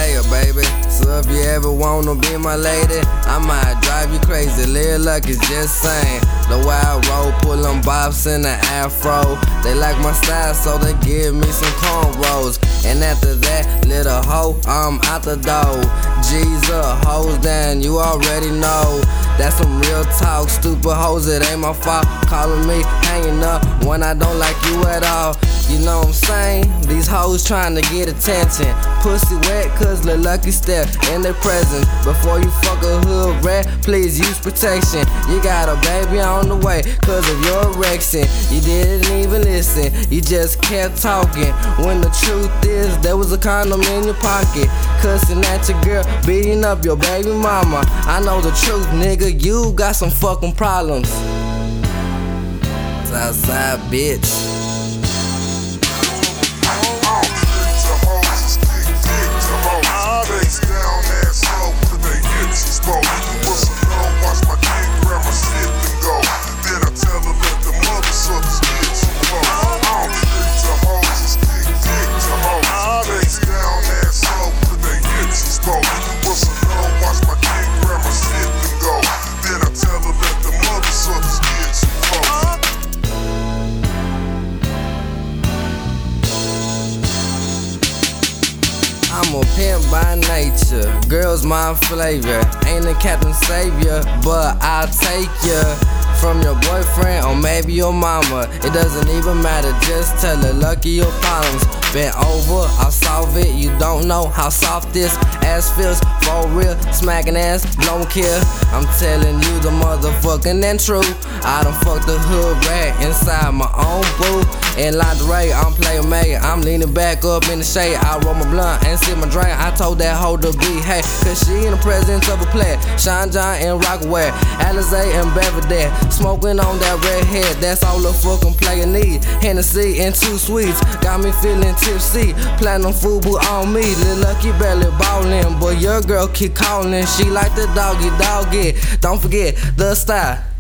layer, baby. So if you ever wanna be my lady, I might drive you crazy. Lil Lucky's just saying. The way I roll, pull them bops in the afro. They like my style, so they give me some cornrows. And after that, little hoe, I'm out the door. G's up, hoes down, you already know. That's some real talk, stupid hoes, it ain't my fault. Calling me, hanging up when I don't like you at all. You know what I'm saying? These hoes trying to get attention. Pussy wet cause Lil Lucky step in their presence. Before you fuck a hood rat, please use protection. You got a baby on the way cause of your erection. You didn't even listen, you just kept talking. When the truth is, there was a condom in your pocket. Cussing at your girl, beating up your baby mama. I know the truth, nigga, you got some fucking problems. Southside, bitch. I'm a pimp by nature, girls my flavor. Ain't a captain savior, but I'll take ya from your boyfriend or maybe your mama. It doesn't even matter, just tell her Lucky your problems. Bent over, I'll solve it. You don't know how soft this ass feels. For real, smacking ass, don't care. I'm telling you the motherfucking and true. I done fucked the hood rat inside my own booth. In lingerie, I'm player made. I'm leaning back up in the shade. I roll my blunt and sip my drink. I told that hoe to be hey, cause she in the presence of a player. Sean John and Rockaway, Alizé and Belvedere. Smoking on that red head, that's all a fucking player need. Hennessy and 2 sweets, got me feeling tipsy. Platinum FUBU on me, Lil Lucky barely ballin'. But your girl keep calling, she like the doggy. Don't forget the style.